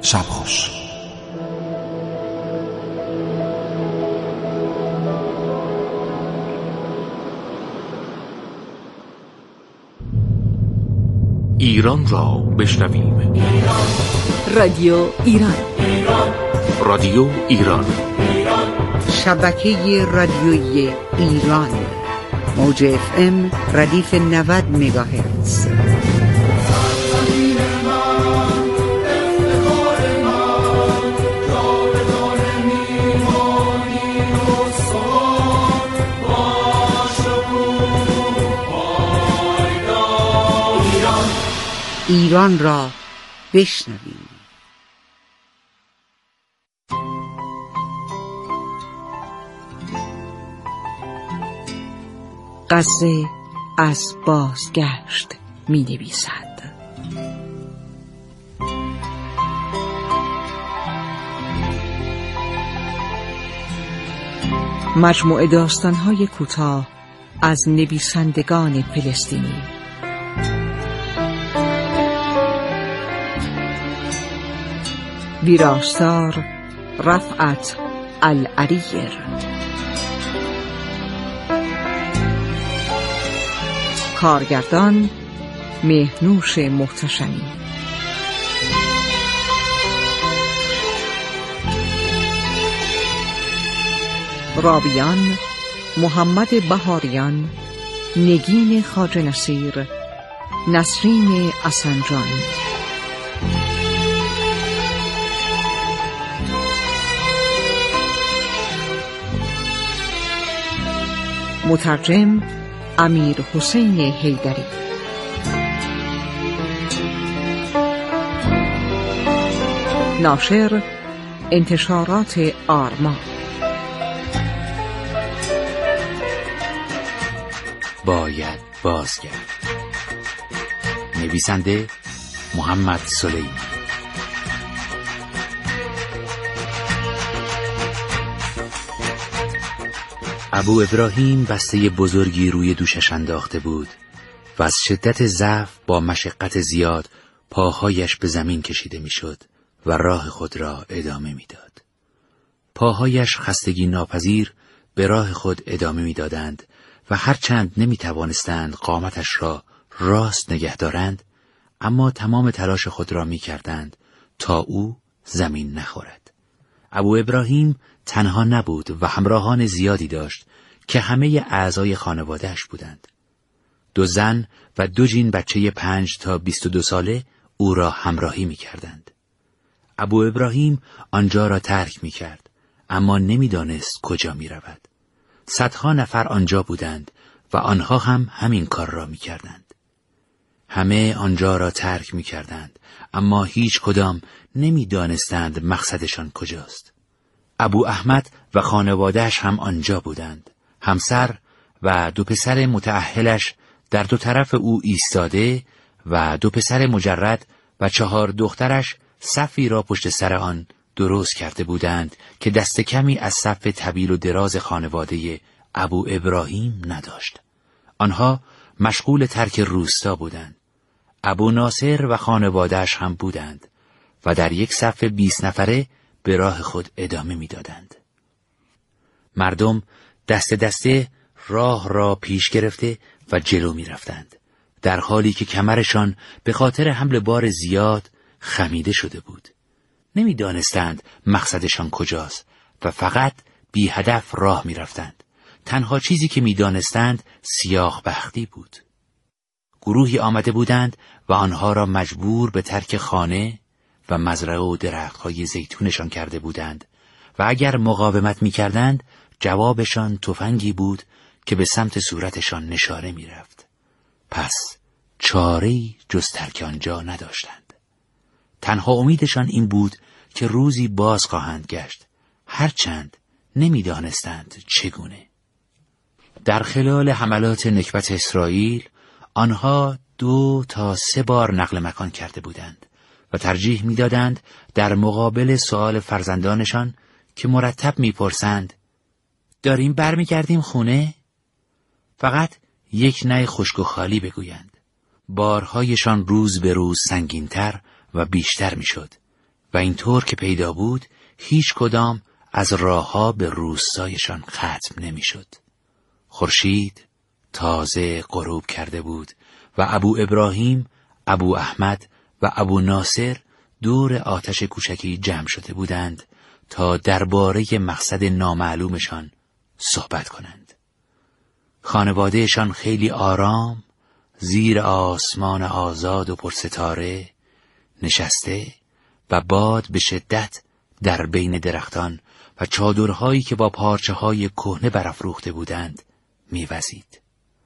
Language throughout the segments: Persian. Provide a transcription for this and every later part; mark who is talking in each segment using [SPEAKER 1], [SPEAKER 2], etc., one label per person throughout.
[SPEAKER 1] شب خوش.
[SPEAKER 2] ایران را بشنویم.
[SPEAKER 3] رادیو ایران.
[SPEAKER 2] رادیو ایران.
[SPEAKER 4] شبکه رادیویی ایران. موج FM ردیف 90 مگاهرتز. ایران را بشنویم. غزه از بازگشت می نویسد. مجموعه داستان‌های کوتاه از نویسندگان فلسطینی. ویراستار رفعت العریر. کارگردان مهنوش محتشمی. راویان محمد بهاریان، نگین خواجه نصیر، نسرین اسنجان. مترجم امیر حسین حیدری. ناشر انتشارات آرما.
[SPEAKER 5] باید بازگرد. نویسنده محمد سلیمی. ابو ابراهیم بسته بزرگی روی دوشش انداخته بود و از شدت ضعف با مشقت زیاد پاهایش به زمین کشیده میشد و راه خود را ادامه میداد. پاهایش خستگی ناپذیر به راه خود ادامه میدادند و هرچند نمیتوانستند قامتش را راست نگه دارند، اما تمام تلاش خود را میکردند تا او زمین نخورد. ابو ابراهیم تنها نبود و همراهان زیادی داشت که همه اعضای خانواده‌اش بودند. 2 زن و 2 جین بچه 5 تا 22 ساله او را همراهی می کردند. ابو ابراهیم آنجا را ترک می کرد، اما نمی دانست کجا می رود. صدها نفر آنجا بودند و آنها هم همین کار را می کردند. همه آنجا را ترک می کردند، اما هیچ کدام نمی دانستند مقصدشان کجاست. ابو احمد و خانواده‌اش هم آنجا بودند. همسر و 2 پسر متأهلش در 2 طرف او ایستاده و 2 پسر مجرد و 4 دخترش صفی را پشت سر آن درست کرده بودند که دست کمی از صف طویل و دراز خانواده ابو ابراهیم نداشت. آنها مشغول ترک روستا بودند. ابو ناصر و خانواده‌اش هم بودند و در یک صف 20 نفره به راه خود ادامه می‌دادند. مردم دست دسته راه را پیش گرفته و جلو می‌رفتند، در حالی که کمرشان به خاطر حمل بار زیاد خمیده شده بود. نمی‌دانستند مقصدشان کجاست و فقط بی هدف راه می‌رفتند. تنها چیزی که می‌دانستند سیاه بختی بود. گروهی آمده بودند و آنها را مجبور به ترک خانه و مزرعه و درخت‌های زیتونشان کرده بودند و اگر مقاومت می‌کردند جوابشان تفنگی بود که به سمت صورتشان نشانه می‌رفت. پس چاره‌ای جز ترک آنجا نداشتند. تنها امیدشان این بود که روزی باز خواهند گشت، هرچند نمی‌دانستند چگونه. در خلال حملات نکبت اسرائیل آنها 2 تا 3 بار نقل مکان کرده بودند و ترجیح می‌دادند در مقابل سؤال فرزندانشان که مرتب می‌پرسند داریم برمیگردیم خونه؟ فقط یک نه خشک و خالی بگویند. بارهایشان روز به روز سنگین‌تر و بیشتر می‌شد و اینطور که پیدا بود هیچ کدام از راهها به روستایشان ختم نمیشد. خورشید تازه غروب کرده بود و ابو ابراهیم، ابو احمد و ابو ناصر دور آتش کوچکی جمع شده بودند تا درباره مقصد نامعلومشان صحبت کنند. خانوادهشان خیلی آرام زیر آسمان آزاد و پرستاره نشسته و باد به شدت در بین درختان و چادرهایی که با پارچه‌های کهنه برافروخته بودند می‌وزید.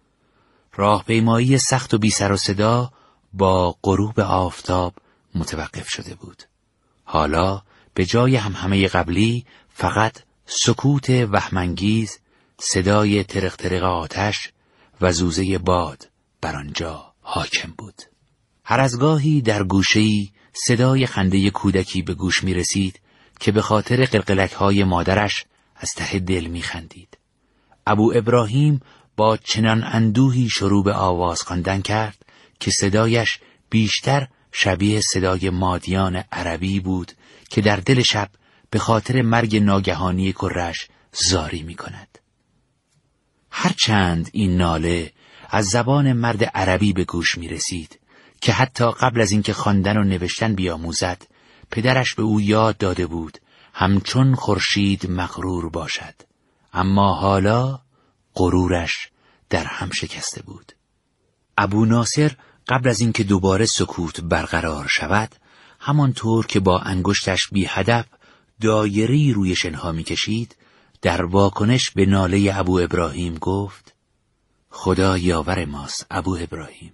[SPEAKER 5] راهپیمایی سخت و بی سر و صدا با غروب آفتاب متوقف شده بود. حالا به جای همهمه قبلی فقط سکوت وهم‌انگیز، صدای ترق ترق آتش و زوزه باد بر آنجا حاکم بود. هر از گاهی در گوشه‌ای صدای خنده کودکی به گوش می رسید که به خاطر قلقلک‌های مادرش از ته دل می خندید. ابو ابراهیم با چنان اندوهی شروع به آواز خواندن کرد که صدایش بیشتر شبیه صدای مادیان عربی بود که در دل شب به خاطر مرگ ناگهانی کرش زاری می کند. هرچند این ناله از زبان مرد عربی به گوش می رسید که حتی قبل از اینکه خواندن و نوشتن بیاموزد پدرش به او یاد داده بود همچون خورشید مغرور باشد، اما حالا غرورش در هم شکسته بود. ابو ناصر قبل از اینکه دوباره سکوت برقرار شود همانطور که با انگشتش بی هدف دایره‌ای روی شنها می کشید در واکنش به ناله ابو ابراهیم گفت: خدا یاور ماست ابو ابراهیم.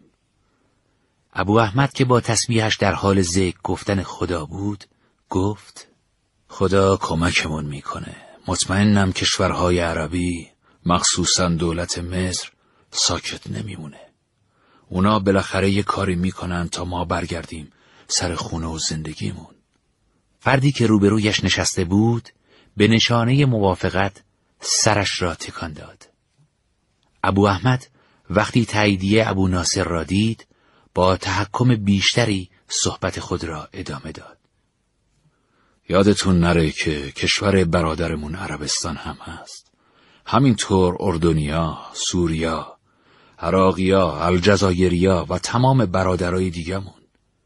[SPEAKER 5] ابو احمد که با تسبیحش در حال ذکر گفتن خدا بود گفت: خدا کمکمون میکنه. مطمئنم کشورهای عربی مخصوصا دولت مصر ساکت نمیمونه. اونا بالاخره یه کاری میکنن تا ما برگردیم سر خونه و زندگیمون. فردی که روبرویش نشسته بود به نشانه موافقت سرش را تکان داد. ابو احمد وقتی تاییدیه ابو ناصر را دید با تحکم بیشتری صحبت خود را ادامه داد. یادتون نره که کشور برادرمون عربستان هم هست. همینطور اردنیا، سوریا، عراقیا، الجزایریا و تمام برادرای دیگمون.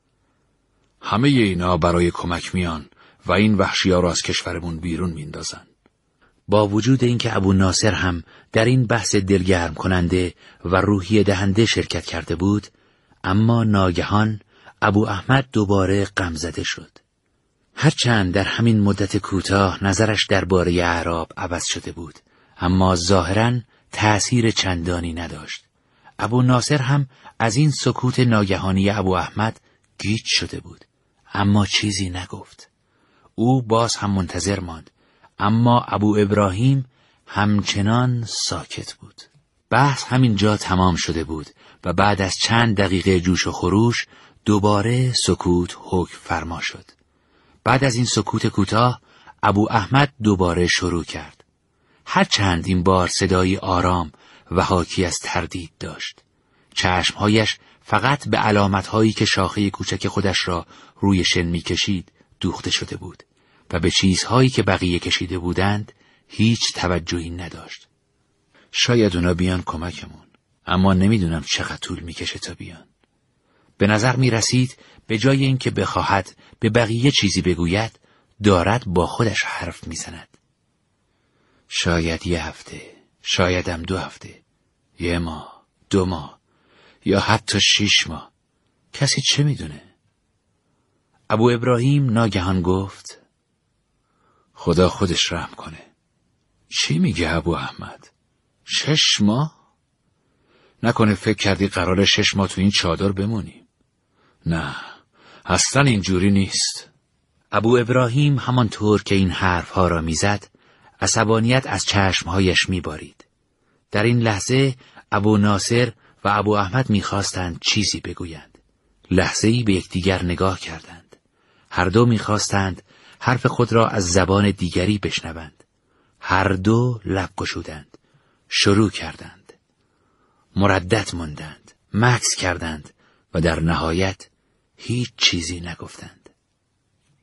[SPEAKER 5] همه اینا برای کمک میان و این وحشی‌ها را از کشورمون بیرون میندازن. با وجود اینکه ابو ناصر هم در این بحث دلگرم کننده و روحیه دهنده شرکت کرده بود، اما ناگهان ابو احمد دوباره غمزده شد. هرچند در همین مدت کوتاه نظرش درباره اعراب عوض شده بود، اما ظاهراً تأثیر چندانی نداشت. ابو ناصر هم از این سکوت ناگهانی ابو احمد گیج شده بود، اما چیزی نگفت. او باز هم منتظر ماند، اما ابو ابراهیم همچنان ساکت بود. بحث همینجا تمام شده بود و بعد از چند دقیقه جوش و خروش دوباره سکوت حکم فرما شد. بعد از این سکوت کوتاه ابو احمد دوباره شروع کرد. هرچند این بار صدایی آرام و حاکی از تردید داشت. چشمهایش فقط به علامتهایی که شاخه کوچک خودش را روی شن می کشید دوخته شده بود و به چیزهایی که بقیه کشیده بودند هیچ توجهی نداشت. شاید اونا بیان کمکمون، اما نمیدونم چقدر طول میکشه تا بیان. به نظر می رسید به جای اینکه بخواهد به بقیه چیزی بگوید دارد با خودش حرف میزند. شاید 1 هفته، شاید هم 2 هفته، 1 ماه، 2 ماه یا حتی 6 ماه. کسی چه میدونه؟ ابو ابراهیم ناگهان گفت: خدا خودش رحم کنه. چی میگه ابو احمد؟ 6 ماه؟ نکنه فکر کردی قراره 6 ماه تو این چادر بمونیم؟ نه، اصلا اینجوری نیست. ابو ابراهیم همانطور که این حرفها را میزد عصبانیت از چشمهایش میبارید. در این لحظه ابو ناصر و ابو احمد میخواستند چیزی بگویند. لحظه‌ای به یکدیگر نگاه کردند. هر دو میخواستند حرف خود را از زبان دیگری بشنوند. هر دو لب گشودند. شروع کردند. مردد ماندند. مکث کردند و در نهایت هیچ چیزی نگفتند.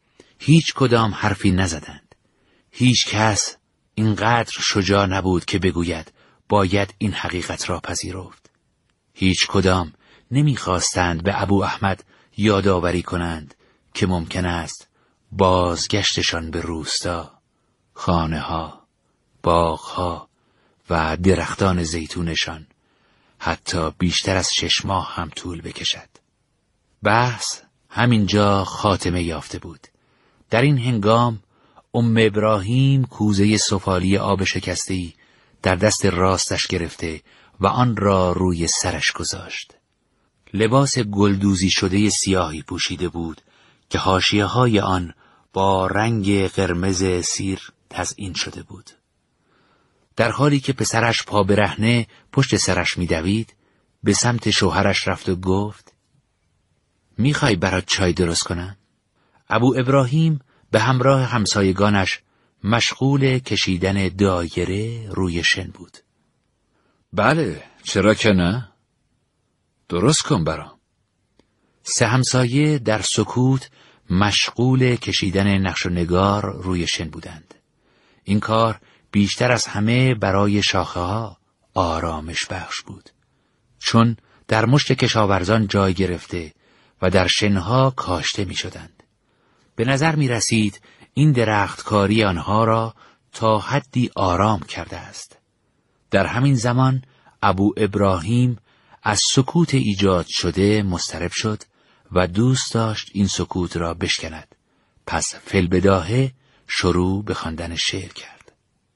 [SPEAKER 5] هیچ کدام حرفی نزدند. هیچ کس اینقدر شجاع نبود که بگوید باید این حقیقت را پذیرفت. هیچ کدام نمیخواستند به ابو احمد یادآوری کنند که ممکن است بازگشتشان به روستا، خانه ها، باغ ها و درختان زیتونشان حتی بیشتر از 6 ماه هم طول بکشد. بحث همینجا خاتمه یافته بود. در این هنگام ابراهیم کوزه سفالی آب شکسته‌ای در دست راستش گرفته و آن را روی سرش گذاشت. لباس گلدوزی شده سیاهی پوشیده بود که حاشیه‌های آن با رنگ قرمز سیر تزیین شده بود. در حالی که پسرش پا برهنه پشت سرش می‌دوید، به سمت شوهرش رفت و گفت: میخوای برات چای درست کنم؟ ابو ابراهیم به همراه همسایگانش مشغول کشیدن دایره روی شن بود.
[SPEAKER 2] بله، چرا که نه؟ درست کن برام.
[SPEAKER 5] 3 همسایه در سکوت مشغول کشیدن نقش و نگار روی شن بودند. این کار بیشتر از همه برای شاخه ها آرامش بخش بود، چون در مشت کشاورزان جای گرفته و در شنها کاشته می شدند. به نظر می رسید این درختکاری آنها را تا حدی آرام کرده است. در همین زمان ابو ابراهیم از سکوت ایجاد شده مضطرب شد و دوست داشت این سکوت را بشکند. پس فی‌البداهه شروع به خواندن شعر کرد.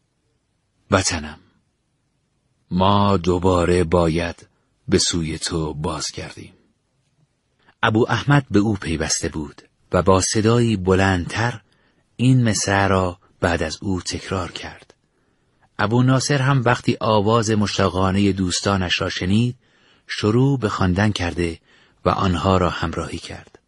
[SPEAKER 5] وطنم، ما دوباره باید به سوی تو بازگردیم. ابو احمد به او پیوسته بود و با صدایی بلندتر این مصرع را بعد از او تکرار کرد. ابو ناصر هم وقتی آواز مشتاقانه دوستانش را شنید، شروع به خواندن کرده و آنها را همراهی کرد.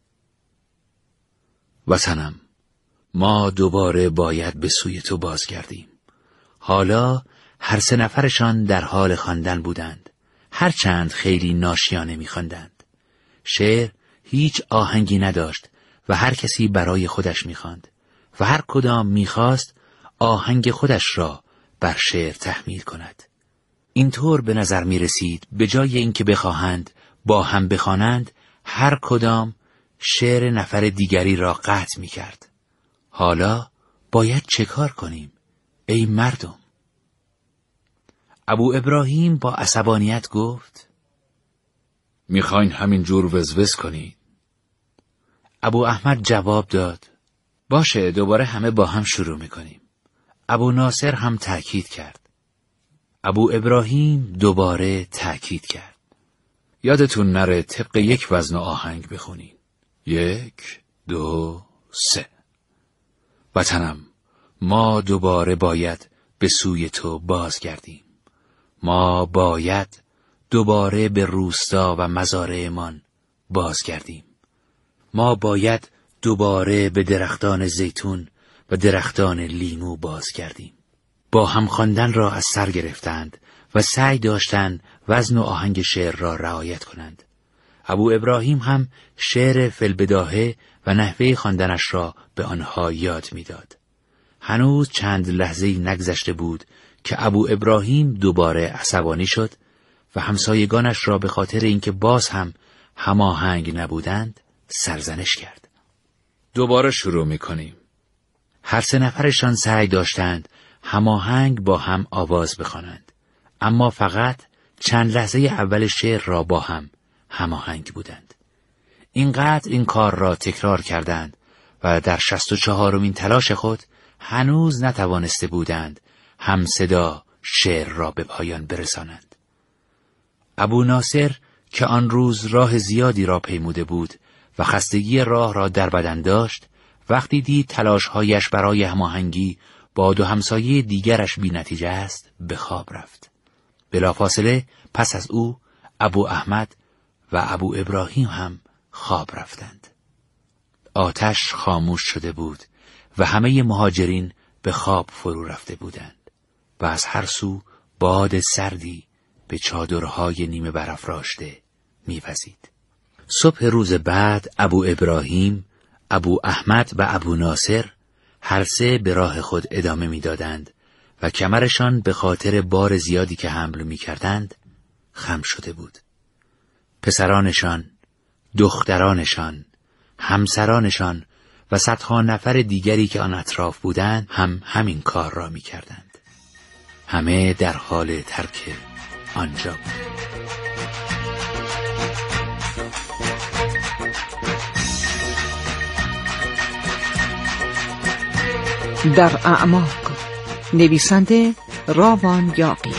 [SPEAKER 5] وطنم، ما دوباره باید به سوی تو بازگردیم. حالا هر 3 نفرشان در حال خواندن بودند، هرچند خیلی ناشیانه می‌خواندند. شعر هیچ آهنگی نداشت و هر کسی برای خودش می‌خواند و هر کدام می‌خواست آهنگ خودش را بر شعر تحمیل کند. اینطور به نظر می‌رسید به جای اینکه بخواهند با هم بخوانند، هر کدام شعر نفر دیگری را قطع می‌کرد. حالا باید چه کار کنیم ای مردم؟ ابو ابراهیم با عصبانیت گفت:
[SPEAKER 2] میخواین همین جور وزوز کنی؟
[SPEAKER 5] ابو احمد جواب داد: باشه، دوباره همه با هم شروع میکنیم. ابو ناصر هم تأکید کرد. ابو ابراهیم دوباره تأکید کرد:
[SPEAKER 2] یادتون نره طبق یک وزن و آهنگ بخونین. 1 2 3.
[SPEAKER 5] وطنم، ما دوباره باید به سوی تو بازگردیم. ما باید دوباره به روستا و مزارعمان بازگردیم. ما باید دوباره به درختان زیتون و درختان لیمو بازگردیم. با هم خواندن را از سر گرفتند و سعی داشتند وزن و آهنگ شعر را رعایت کنند. ابو ابراهیم هم شعر فی‌البداهه و نحوه خواندنش را به آنها یاد میداد. هنوز چند لحظه‌ای نگذشته بود که ابو ابراهیم دوباره عصبانی شد و همسایگانش را به خاطر اینکه باز هم هماهنگ نبودند سرزنش کرد.
[SPEAKER 2] دوباره شروع میکنیم.
[SPEAKER 5] هر 3 نفرشان سعی داشتند هماهنگ با هم آواز بخوانند، اما فقط چند لحظه اول شعر را با هم هماهنگ بودند. اینقدر این کار را تکرار کردند و در 64مین تلاش خود هنوز نتوانسته بودند هم صدا شعر را به پایان برسانند. ابو ناصر که آن روز راه زیادی را پیموده بود و خستگی راه را در بدن داشت، وقتی دید تلاش‌هایش برای هماهنگی با 2 همسایه دیگرش بی نتیجه است، به خواب رفت. بلافاصله پس از او ابو احمد و ابو ابراهیم هم خواب رفتند. آتش خاموش شده بود و همه مهاجرین به خواب فرو رفته بودند و از هر سو باد سردی به چادرهای نیمه برافراشته می‌وزید. صبح روز بعد ابو ابراهیم ابو احمد و ابو ناصر هر سه به راه خود ادامه می‌دادند و کمرشان به خاطر بار زیادی که حمل می‌کردند خم شده بود. پسرانشان، دخترانشان، همسرانشان و صدها نفر دیگری که آن اطراف بودند هم همین کار را می‌کردند. همه در حال ترک آنجا بود.
[SPEAKER 4] در اعماق، نویسنده راوان یاغی.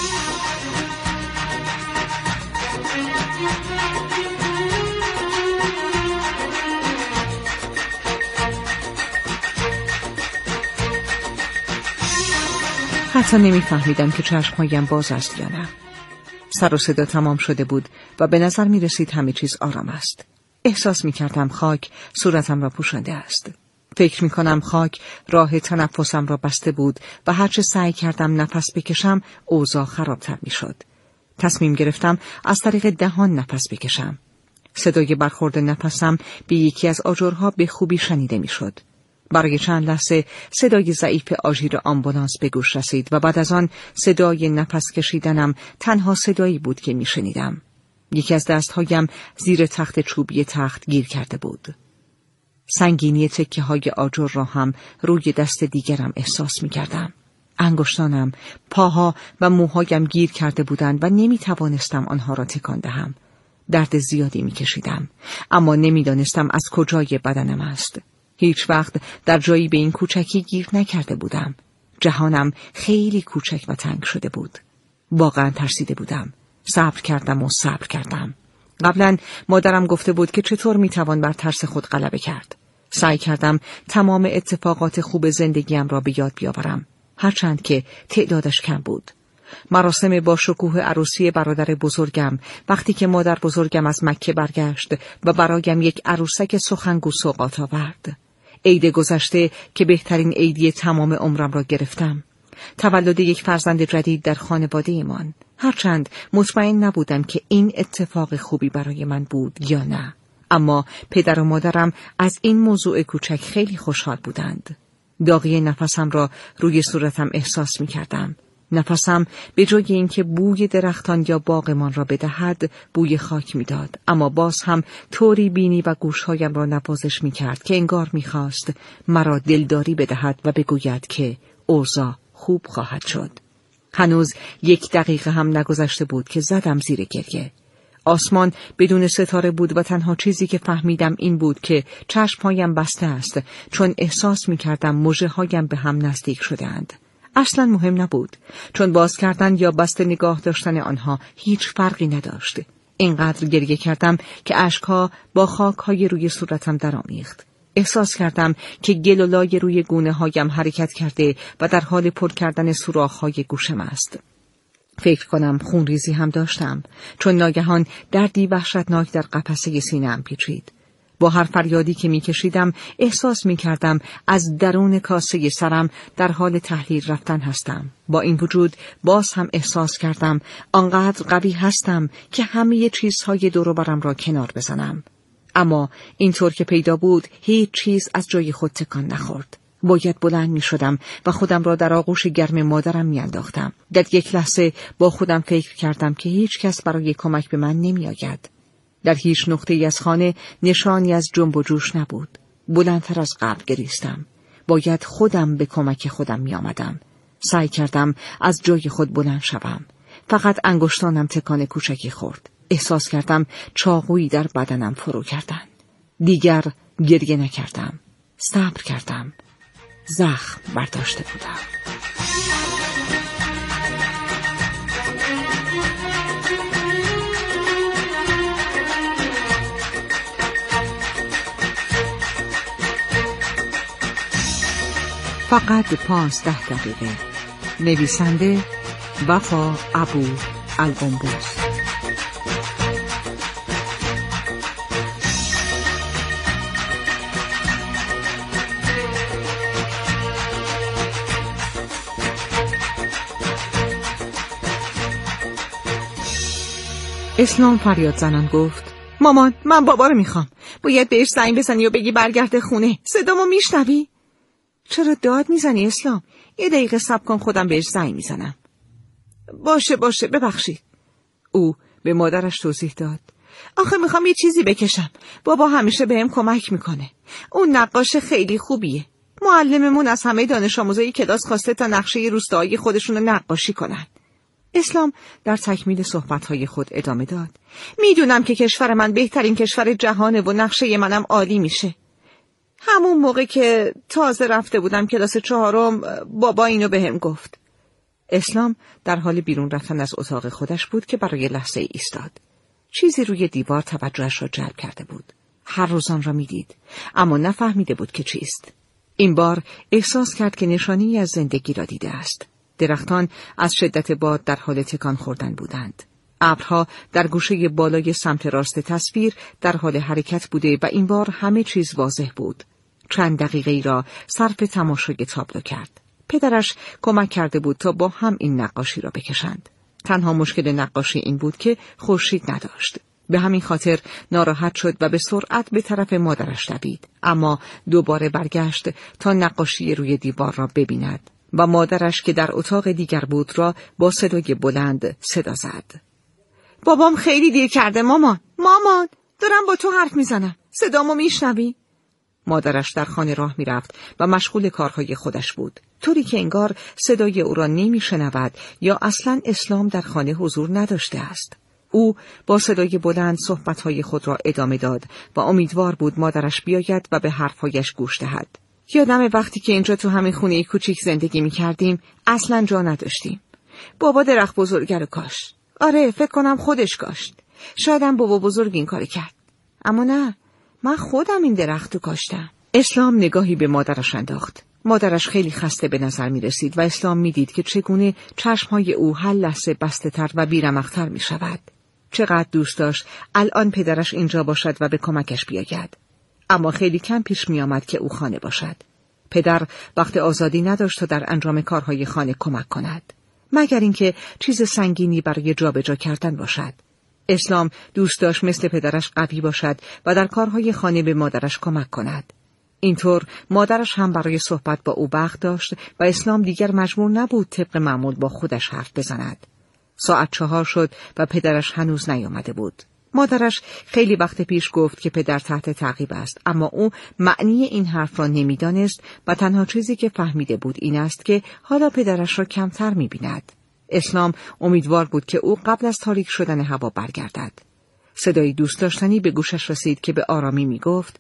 [SPEAKER 4] حتی نمیفهمیدم که چشمهایم باز است یا نه. سر و صدا تمام شده بود و به نظر می رسید همه چیز آرام است. احساس می کردم خاک صورتم را پوشانده است. فکر می کنم خاک راه تنفسم را بسته بود و هرچه سعی کردم نفس بکشم اوضاع خرابتر می شد. تصمیم گرفتم از طریق دهان نفس بکشم. صدای برخورد نفسم به یکی از آجرها به خوبی شنیده می شد. برای چند لحظه صدای ضعیف آژیر آمبولانس به گوش رسید و بعد از آن صدای نفس کشیدنم تنها صدایی بود که می شنیدم. یکی از دستهایم زیر تخت چوبی تخت گیر کرده بود. سنگینی تکه های آجر را هم روی دست دیگرم احساس می کردم. انگشتانم، پاها و موهایم گیر کرده بودند و نمی توانستم آنها را تکان دهم. درد زیادی می کشیدم، اما نمی دانستم از کجای بدنم است. هیچ وقت در جایی به این کوچکی گیر نکرده بودم. جهانم خیلی کوچک و تنگ شده بود. واقعا ترسیده بودم. صبر کردم. قبلا مادرم گفته بود که چطور میتوان بر ترس خود غلبه کرد. سعی کردم تمام اتفاقات خوب زندگیم را به یاد بیاورم، هرچند که تعدادش کم بود. مراسم با شکوه عروسی برادر بزرگم، وقتی که مادر بزرگم از مکه برگشت و برایم یک عروسک سخنگو سوغات آورد. عید گذشته که بهترین عیدی تمام عمرم را گرفتم. تولد یک فرزند جدید در خانواده ایمان. هرچند مطمئن نبودم که این اتفاق خوبی برای من بود یا نه، اما پدر و مادرم از این موضوع کوچک خیلی خوشحال بودند. داغی نفسم را روی صورتم احساس می کردم. نفسم به جای اینکه بوی درختان یا باغمان را بدهد، بوی خاک می داد، اما باز هم طوری بینی و گوشهایم را نوازش می کرد که انگار می خواست مرا دلداری بدهد و بگوید که اوضاع خوب خواهد شد. هنوز 1 دقیقه هم نگذشته بود که زدم زیر گریه. آسمان بدون ستاره بود و تنها چیزی که فهمیدم این بود که چشمهایم بسته است، چون احساس می کردم مژه‌هایم به هم نزدیک شده‌اند. اصلا مهم نبود، چون باز کردن یا بسته نگاه داشتن آنها هیچ فرقی نداشت. اینقدر گریه کردم که اشکها با خاک‌های روی صورتم درآمیخت. احساس کردم که گل و لای روی گونه‌هایم حرکت کرده و در حال پر کردن سوراخ‌های گوشم است. فکر کنم خونریزی هم داشتم، چون ناگهان دردی وحشتناک در قفسه سینه‌ام پیچید. با هر فریادی که می‌کشیدم احساس می‌کردم از درون کاسه سرم در حال تحلیل رفتن هستم. با این وجود باز هم احساس کردم آنقدر قوی هستم که همه چیزهای دور و برم را کنار بزنم. اما اینطور که پیدا بود هیچ چیز از جای خود تکان نخورد. باید بلند می شدم و خودم را در آغوش گرم مادرم می انداختم. در یک لحظه با خودم فکر کردم که هیچ کس برای کمک به من نمی آید. در هیچ نقطه‌ای از خانه نشانی از جنب و جوش نبود. بلندتر از قبل گریستم. باید خودم به کمک خودم می آمدم. سعی کردم از جای خود بلند شوم. فقط انگشتانم تکان کوچکی خورد. احساس کردم چاقویی در بدنم فرو کردن. دیگر گریه نکردم. صبر کردم. زخم برداشته بودم. فقط 15 دقیقه. نویسنده وفا ابو القنبوس. اسلام فریاد زنان گفت: مامان، من بابا رو میخوام. باید بهش زنگ بزنی و بگی برگرده خونه. صدامو میشنوی؟ چرا داد میزنی اسلام؟ یه دقیقه صبر کن، خودم بهش زنگ میزنم. باشه ببخشید. او به مادرش توضیح داد. آخه میخوام یه چیزی بکشم. بابا همیشه بهم کمک میکنه. اون نقاش خیلی خوبیه. معلممون از همه دانش آموزای کلاس خواسته تا نقشه روستایی خودشون رو نقاشی کنن. اسلام در تکمیل صحبت‌های خود ادامه داد. میدونم که کشور من بهترین کشور جهانه و نقشه منم عالی میشه. همون موقع که تازه رفته بودم کلاس 4 بابا اینو بهم گفت. اسلام در حال بیرون رفتن از اتاق خودش بود که برای لحظه ایستاد. چیزی روی دیوار توجهش را جلب کرده بود. هر روز آن را میدید، اما نفهمیده بود که چیست. این بار احساس کرد که نشانی از زندگی را دیده است. درختان از شدت باد در حال تکان خوردن بودند. ابرها در گوشه بالای سمت راست تصویر در حال حرکت بوده و این بار همه چیز واضح بود. چند دقیقه را صرف تماشای تابلو کرد. پدرش کمک کرده بود تا با هم این نقاشی را بکشند. تنها مشکل نقاشی این بود که خورشید نداشت. به همین خاطر ناراحت شد و به سرعت به طرف مادرش دوید، اما دوباره برگشت تا نقاشی روی دیوار را ببیند و مادرش که در اتاق دیگر بود را با صدای بلند صدا زد. بابام خیلی دیر کرده مامان دارم با تو حرف میزنم، صدامو میشنوی؟ مادرش در خانه راه میرفت و مشغول کارهای خودش بود، طوری که انگار صدای او را نمیشنود یا اصلاً اسلام در خانه حضور نداشته است. او با صدای بلند صحبتهای خود را ادامه داد و امیدوار بود مادرش بیاید و به حرفهایش گوش دهد. یادم وقتی که اینجا تو همین خونه کوچیک زندگی می‌کردیم اصلاً جا نداشتیم. بابا درخت بزرگه رو کاشت. آره فکر کنم خودش کاشت. شایدم بابا بزرگ این کار کرد. اما نه، من خودم این درخت رو کاشتم. اسلام نگاهی به مادرش انداخت. مادرش خیلی خسته به نظر می رسید و اسلام می دید که چگونه چشمهای او هر لحظه بسته تر و بیرمق‌تر می شود. چقدر دوست داشت الان پدرش اینجا باشد و به کمکش بیاید. اما خیلی کم پیش می آمد که او خانه باشد. پدر وقت آزادی نداشت تا در انجام کارهای خانه کمک کند، مگر اینکه چیز سنگینی برای جابجا کردن باشد. اسلام دوست داشت مثل پدرش قوی باشد و در کارهای خانه به مادرش کمک کند. اینطور مادرش هم برای صحبت با او وقت داشت و اسلام دیگر مجبور نبود طبق معمول با خودش حرف بزند. ساعت 4 شد و پدرش هنوز نیامده بود. مادرش خیلی وقت پیش گفت که پدر تحت تعقیب است، اما او معنی این حرف را نمیدانست و تنها چیزی که فهمیده بود این است که حالا پدرش را کمتر می‌بیند. اسلام امیدوار بود که او قبل از تاریک شدن هوا برگردد. صدای دوست داشتنی به گوشش رسید که به آرامی میگفت: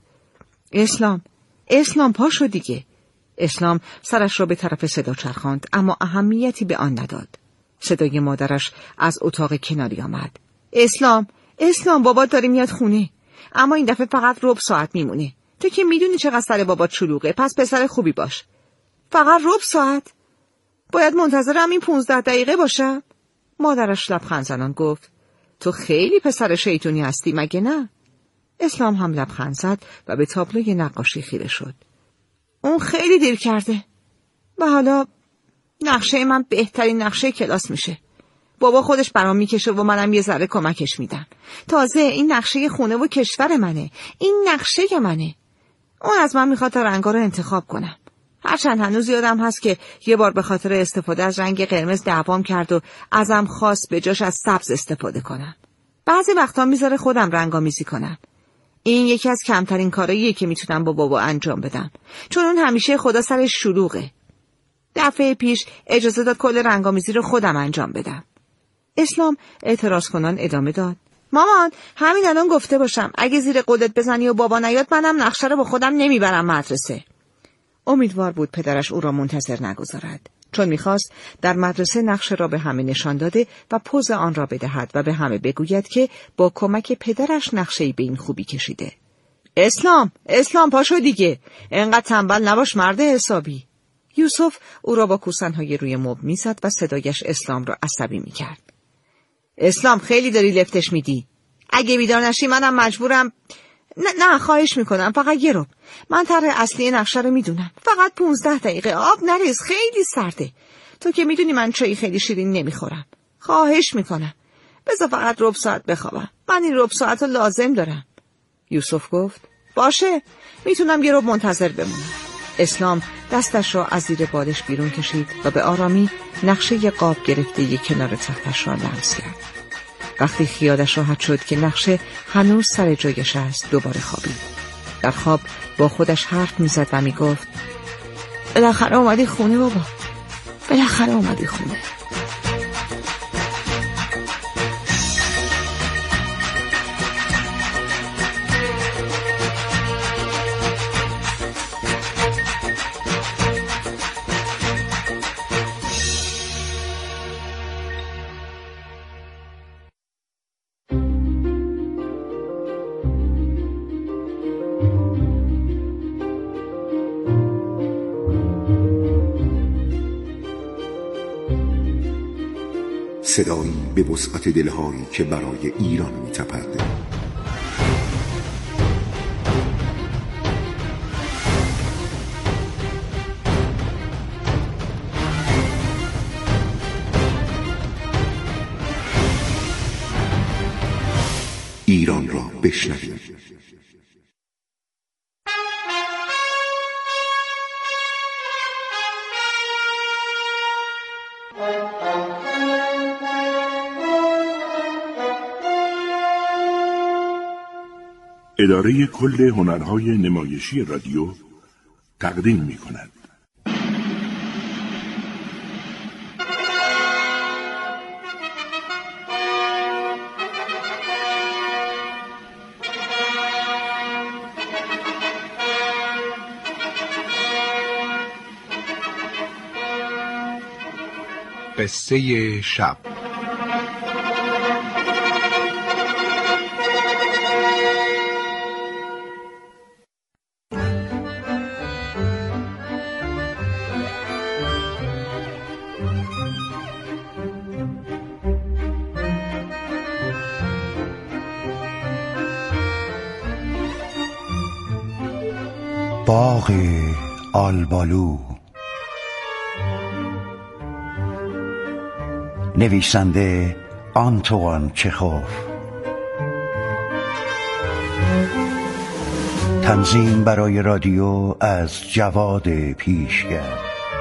[SPEAKER 4] اسلام پاشو دیگه. اسلام سرش را به طرف صدا چرخاند، اما اهمیتی به آن نداد. صدای مادرش از اتاق کناری آمد: اسلام بابا داره میاد خونه، اما این دفعه فقط ربع ساعت میمونه. تو که میدونی چقدر سر بابات شلوغه، پس پسر خوبی باش. فقط ربع ساعت؟ باید منتظرم این 15 دقیقه باشم؟ مادرش لبخند زنان گفت: تو خیلی پسر شیطونی هستی مگه نه؟ اسلام هم لبخند زد و به تابلوی نقاشی خیره شد. اون خیلی دیر کرده و حالا نقشه من بهترین نقشه کلاس میشه. بابا خودش برام میکشه و منم یه ذره کمکش میدم. تازه این نقشه خونه و کشور منه، این نقشه منه. اون از من میخواد تا رنگا رو انتخاب کنم. هرچند هنوز یادم هست که یه بار به خاطر استفاده از رنگ قرمز دعوام کرد و ازم خواست به جاش از سبز استفاده کنم. بعضی وقتا میذاره خودم رنگامیزی کنم. این یکی از کمترین کاراییه که میتونم با بابا انجام بدم، چون اون همیشه خدا سرش شلوغه. دفعه پیش اجازه داد کل رنگامیزی رو خودم انجام بدم. اسلام اعتراض کنان ادامه داد: مامان همین الان گفته باشم اگه زیر قولت بزنی و بابا نیاد منم نقشه رو با خودم نمیبرم مدرسه. امیدوار بود پدرش او را منتظر نگذارد، چون میخواست در مدرسه نقشه را به همه نشان داده و پوز آن را بدهد و به همه بگوید که با کمک پدرش نقشه‌ای به این خوبی کشیده. اسلام پاشو دیگه، انقدر تنبل نباش مرد حسابی. یوسف او را با کوسنهای روی مبل میزد و صدایش اسلام را عصبی میکرد. اسلام خیلی داری لفتش میدی. اگه بیدار نشی منم مجبورم. نه خواهش میکنم، فقط یه ربع. من طرح اصلی نقشه رو میدونم. فقط 15 دقیقه آب نریز، خیلی سرده. تو که میدونی من چایی خیلی شیرین نمیخورم. خواهش میکنم بذار فقط ربع ساعت بخوابم. من این ربع ساعت رو لازم دارم. یوسف گفت باشه، میتونم یه رو منتظر بمونم. اسلام دستش را از زیر بالش بیرون کشید و به آرامی نقشه ی قاب گرفته ی کنار تختش را لمس کرد. وقتی خیالش راحت شد که نقشه هنوز سر جایش است، دوباره خوابید. در خواب با خودش حرف میزد و میگفت بالاخره اومدی خونه بابا، بالاخره اومدی خونه.
[SPEAKER 1] صدایی به وسعت دلهایی که برای ایران می‌تپد. ایران را بشنوید.
[SPEAKER 6] اداره کل هنرهای نمایشی رادیو تقدیم می‌کند.
[SPEAKER 7] قصه شب.
[SPEAKER 8] باغ آلبالو. نویسنده آنتوان چخوف. تنظیم برای رادیو از جواد پیشگر.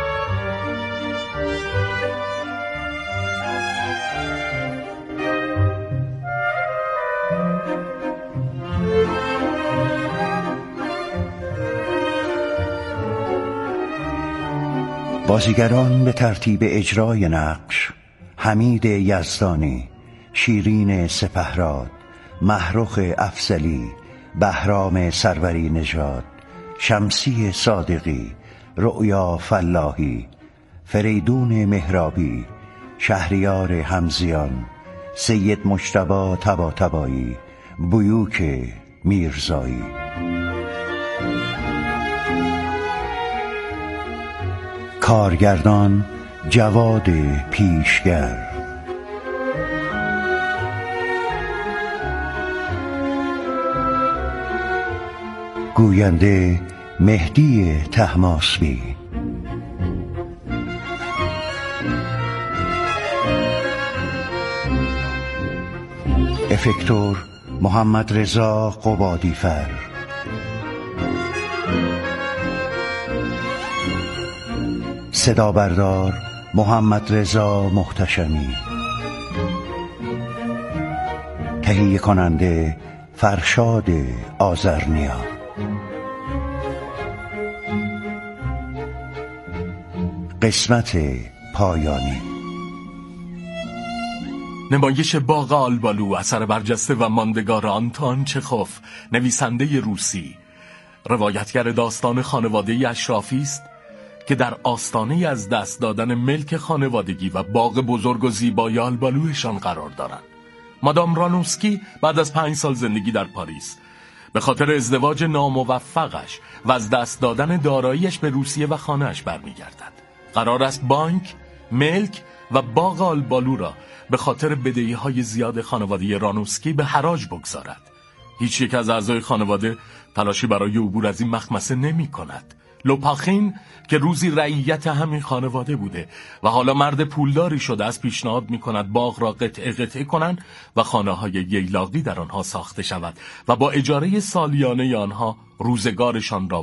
[SPEAKER 8] بازیگران به ترتیب اجرای نقش: حمید یزدانی، شیرین سپهراد، محروخ افضلی، بهرام سروری نژاد، شمسی صادقی، رؤیا فلاحی، فریدون مهرابی، شهریار همزیان، سید مجتبی طباطبایی، بیوک میرزایی. کارگردان جواد پیشگر. گوینده مهدی طهماسبی. افکتور محمد رضا قبادیفر. صدا بردار محمد رضا محتشمی. تهیه کننده فرشاد آذرنیا. قسمت پایانی.
[SPEAKER 9] نمایش باغ آلبالو اثر برجسته و ماندگار آنتوان چخوف، نویسنده روسی. روایتگر داستان خانواده اشرافی است که در آستانه از دست دادن ملک خانوادگی و باغ بزرگ و زیبای آلبالویشان قرار دارند. مادام رانوسکی بعد از 5 سال زندگی در پاریس به خاطر ازدواج ناموفقش و از دست دادن داراییش به روسیه و خانه‌اش برمیگردد. قرار است بانک، ملک و باغ آلبالو را به خاطر بدهی‌های زیاد خانواده رانوسکی به حراج بگذارد. هیچ یک از اعضای خانواده تلاشی برای عبور از این مخمسه نمی کند. لوپاخین که روزی رعیت همین خانواده بوده و حالا مرد پولداری شده است، پیشنهاد می‌کند باغ را قطعه قطعه کنند و خانه‌های ییلاقی در آنها ساخته شود و با اجاره سالیانه آنها روزگارشان را